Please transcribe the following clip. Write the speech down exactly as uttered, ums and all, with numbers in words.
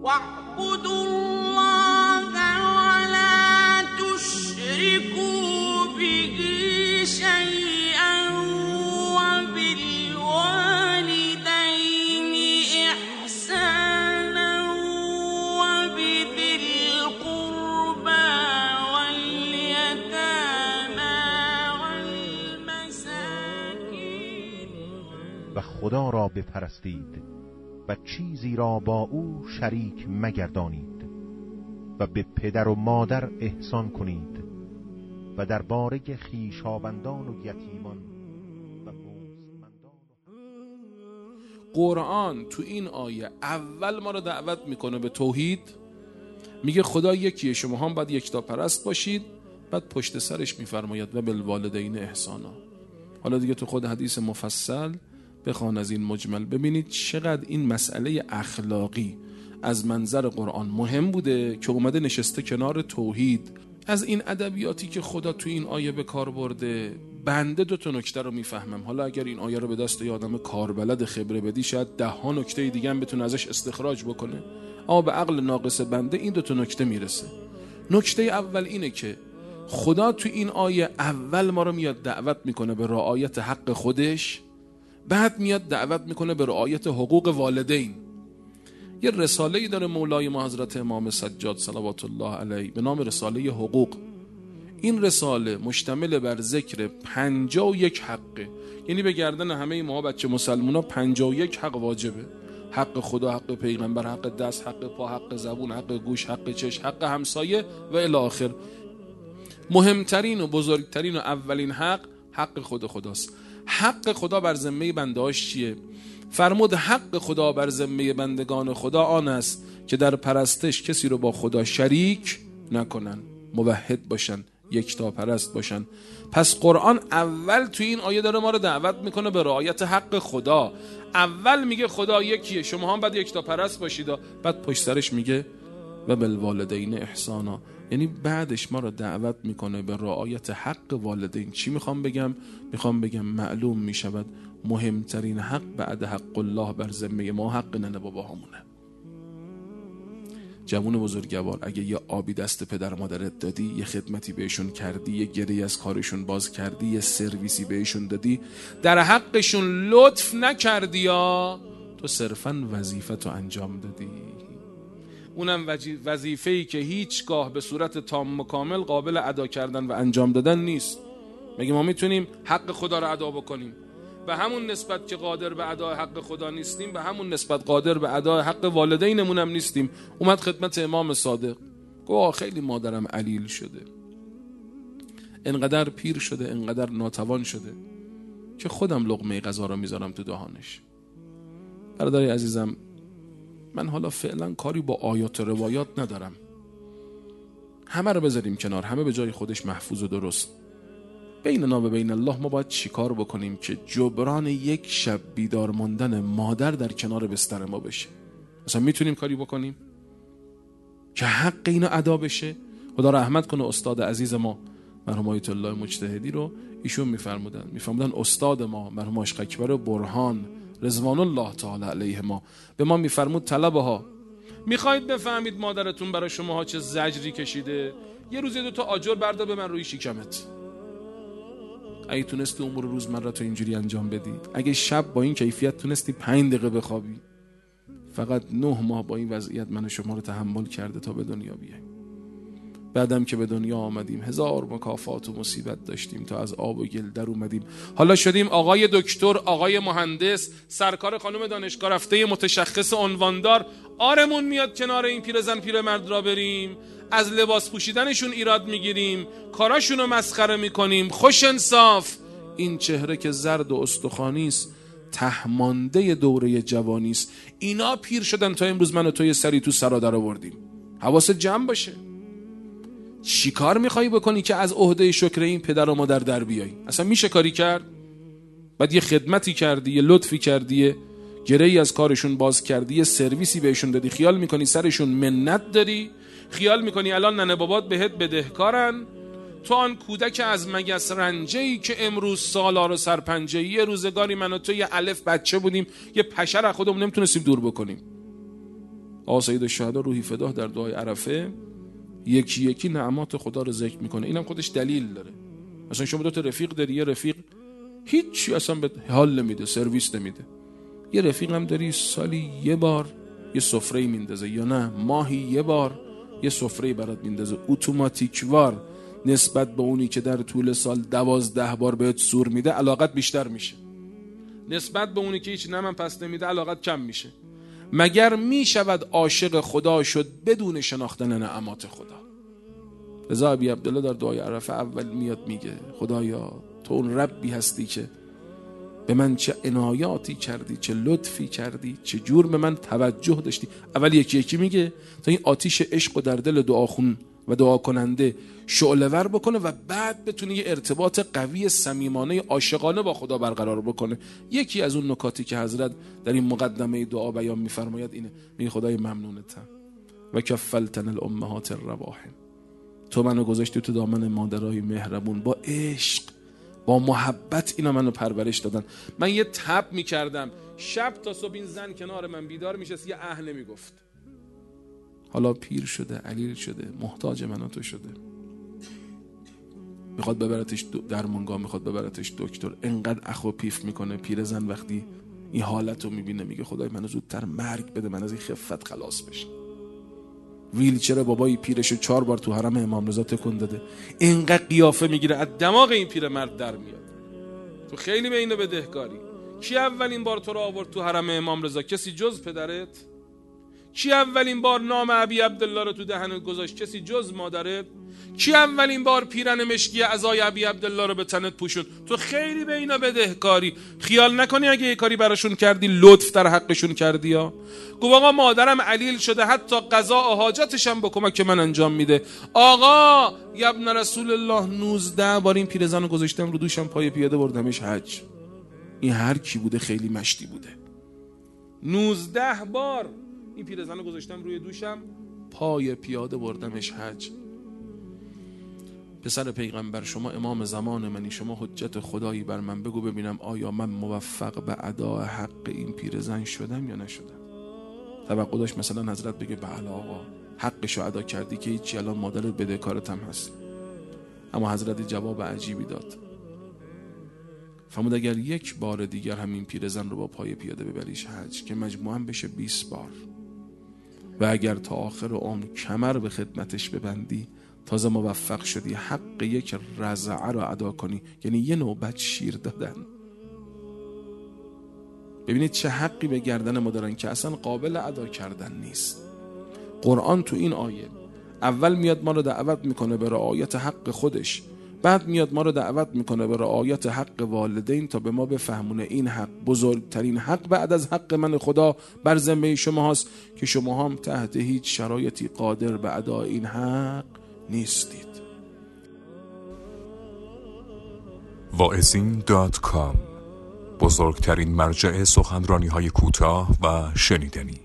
واعبدوا الله ولا تشركوا به شيئا وبالوالدين إحسانا وبذي القربى واليتامى والمساكين. و خدا را بپرستید و چیزی را با او شریک مگردانید و به پدر و مادر احسان کنید و درباره خویشاوندان و یتیمان و مستمندان. قرآن تو این آیه اول ما رو دعوت میکنه به توحید، میگه خدا یکیه، شما هم باید یکتا پرست باشید. بعد پشت سرش میفرماید و بالوالدین احسانا. حالا دیگه تو خود حدیث مفصل بخوان از این مجمل ببینید چقدر این مسئله اخلاقی از منظر قرآن مهم بوده که اومده نشسته کنار توحید. از این ادبیاتی که خدا تو این آیه به کار برده بنده دو تا نکته رو میفهمم. حالا اگر این آیه رو به دست یه آدم کاربلد خبره بدی شاید ده ها نکته دیگه هم بتونه ازش استخراج بکنه، اما به عقل ناقص بنده این دو تا نکته میرسه. نکته اول اینه که خدا تو این آیه اول ما رو میاد دعوت میکنه به رعایت حق خودش، بعد میاد دعوت میکنه به رعایت حقوق والدین. یه رساله‌ای داره مولای ما حضرت امام سجاد صلوات الله علیه به نام رساله حقوق. این رساله مشتمل بر ذکر پنجاه و یک حقه، یعنی به گردن همه ما بچه مسلمونا پنجاه و یک حق واجبه. حق خدا، حق پیغمبر، حق دست، حق پا، حق زبون، حق گوش، حق چشم، حق همسایه و الی آخر. مهمترین و بزرگترین و اولین حق حق خود خداست. حق خدا بر ذمه بندهاش چیه؟ فرمود حق خدا بر ذمه بندگان خدا آن است که در پرستش کسی رو با خدا شریک نکنن، موحد باشن، یکتا پرست باشن. پس قرآن اول توی این آیه داره ما رو دعوت میکنه به رعایت حق خدا. اول میگه خدا یکیه، شما هم باید یکتا پرست باشید، بعد پشت سرش میگه و بالوالدین احسانا، یعنی بعدش ما رو دعوت میکنه به رعایت حق والدین. چی میخوام بگم؟ میخوام بگم معلوم میشود مهمترین حق بعد حق الله بر ذمه ما حق ننه باباهامونه. جوون بزرگوار، اگه یه آبی دست پدر مادرت دادی، یه خدمتی بهشون کردی، یه گره از کارشون باز کردی، یه سرویسی بهشون دادی، در حقشون لطف نکردی یا تو صرفاً وظیفت رو انجام دادی. اونم وظیفه‌ای که هیچگاه به صورت تام و کامل قابل ادا کردن و انجام دادن نیست. مگه ما میتونیم حق خدا رو ادا بکنیم؟ به همون نسبت که قادر به ادای حق خدا نیستیم، به همون نسبت قادر به ادای حق والدینمون هم نیستیم. اومد خدمت امام صادق، گفت خیلی مادرم علیل شده، انقدر پیر شده، انقدر ناتوان شده که خودم لقمه غذا رو میذارم تو دهانش. برادرای عزیزم، من حالا فعلا کاری با آیات و روایات ندارم، همه رو بذاریم کنار، همه به جای خودش محفوظ و درست. بیننا و بین الله ما باید چیکار بکنیم که جبران یک شب بیدار موندن مادر در کنار بستر ما بشه؟ مثلا میتونیم کاری بکنیم که حق اینو ادا بشه؟ خدا رحمت کنه استاد عزیز ما مرحوم آیت الله مجتهدی رو، ایشون میفرمودن میفرمودن استاد ما مرحوم عاشق اکبر برهان رضوان الله تعالی علیه ما به ما میفرمود طلبه ها، میخواید بفهمید مادرتون برای شماها چه زجری کشیده؟ یه روز دو تا آجر بردار به من روی شکمت. اگه تونستی امور روزمره تو اینجوری انجام بدی، اگه شب با این کیفیت تونستی پنج دقیقه بخوابی، فقط نه ماه با این وضعیت من شما رو تحمل کرده تا به دنیا بیاییم. بعدم که به دنیا آمدیم هزار مکافات و مصیبت داشتیم تا از آب و گل در اومدیم. حالا شدیم آقای دکتر، آقای مهندس، سرکار خانم دانشگاه رفته متشخص عنواندار. آرمون میاد کنار این پیرزن پیرمرد را بریم، از لباس پوشیدنشون ایراد میگیریم، کاراشون رو مسخره میکنیم. خوش انصاف، این چهره که زرد و استخوانی است تهمانده دوره جوانی است. اینا پیر شدن تا امروز من و تو یه سری تو سرا در آوردیم. حواست جمع باشه. چی کار میخوایی بکنی که از عهده شکر این پدر و مادر در بیایی؟ اصلا میشه کاری کرد؟ بعد یه خدمتی کردی، یه لطفی کردی، یه گره‌ای از کارشون باز کردی، یه سرویسی بهشون دادی، خیال میکنی سرشون منت داری؟ خیال میکنی الان ننه بابات بهت بدهکارن؟ تو آن کودک از مگس رنجه‌ای که امروز سالار و سرپنجه‌ای، یه روزگاری من و تو یه الف بچه بودیم، یه پشر از خودمون نمیتونستیم دور بکنیم. آقا سید الشهدا روحی فداه در دعای عرفه یکی یکی نعمات خدا رو ذکر میکنه. اینم خودش دلیل داره. مثلا شما دو تا رفیق داری، یه رفیق هیچی اصلا به حال نمیده، سرویس نمیده. یه رفیق هم داری سالی یه بار یه سفره میندازه، یا نه ماهی یه بار یه سفره برات میندازه. اتوماتیک وار نسبت به اونی که در طول سال دوازده بار بهت سور میده علاقت بیشتر میشه، نسبت به اونی که هیچ نمم پس نمیده علاقت کم میشه. مگر میشود عاشق خدا شد بدون شناختن نعمات خدا؟ رضا ابی عبدالله در دعای عرفه اول میاد میگه خدایا تو اون ربی هستی که به من چه عنایاتی کردی، چه لطفی کردی، چه جور به من توجه داشتی. اول یکی یکی میگه تا این آتیش عشق در دل دعاخون و دعا کننده شعله ور بکنه و بعد بتونه یه ارتباط قوی صمیمانه عاشقانه با خدا برقرار بکنه. یکی از اون نکاتی که حضرت در این مقدمه دعا بیان میفرماید اینه، میگه خدای ممنونتم و کفلتن الامهات الرواحم، تو منو گذاشتی تو دامن مادرای مهربون، با عشق با محبت اینا منو پرورش دادن. من یه تب میکردم شب تا صبح این زن کنار من بیدار میشست یه اه نمیگفت. حالا پیر شده، علیل شده، محتاج من و تو شده، میخواد ببرتش درمانگاه، میخواد ببرتش دکتر، انقدر اخ و پیف میکنه. پیرزن وقتی این حالت رو میبینه میگه خدای منو زودتر مرگ بده من از این خفت خلاص بشم. ویلچر بابای پیرشو چهار بار تو حرم امام رضا تکون داده، اینقدر قیافه میگیره از دماغ این پیرمرد در میاد. تو خیلی به اینو بدهکاری. کی اولین بار تو رو آورد تو حرم امام رضا؟ کسی جز پدرت؟ کی اولین بار نام ابی عبدالله رو تو دهنت گذاشت؟ کسی جز مادرت؟ کی اولین بار پیرن مشکی عزای ابی عبدالله رو به تنت پوشون؟ تو خیلی به اینا بدهکاری. خیال نکنی اگه یه کاری براشون کردی لطف در حقشون کردی. یا گفت آقا مادرم علیل شده حتی قضا و حاجتش هم بکنم که من انجام میده. آقا ابن رسول الله نوزده بار این پیرزن رو گذاشتم رو دوشم، پای پیاده بردمش حج. این هر کی بوده خیلی مشتی بوده. نوزده بار این پیرزن رو گذاشتم روی دوشم، پای پیاده بردمش حج. پسر پیغمبر شما امام زمان منی، شما حجت خدایی بر من، بگو ببینم آیا من موفق به ادای حق این پیرزن شدم یا نشدم؟ توقع داشت مثلا حضرت بگه بله آقا حقشو ادا کردی که هیچی، الان مادرت بدهکارت هم هست. اما حضرت جواب عجیبی داد، فرمود اگر یک بار دیگر همین پیرزن رو با پای پیاده ببریش حج که مجموعاً بشه بیست بار، و اگر تا آخر عمر کمر به خدمتش ببندی تازه موفق شدی حق یک رضعه رو ادا کنی، یعنی یه نوبت شیر دادن. ببینید چه حقی به گردن ما دارن که اصلا قابل ادا کردن نیست. قرآن تو این آیه اول میاد ما رو دعوت میکنه به رعایت حق خودش، بعد میاد ما رو دعوت میکنه به رعایت حق والدین تا به ما بفهمونه این حق بزرگترین حق بعد از حق من خدا بر ذمه شما هست که شما هم تحت هیچ شرایطی قادر به ادای این حق نیستید. واعظین دات کام، بزرگترین مرجع سخنرانی های کوتاه و شنیدنی.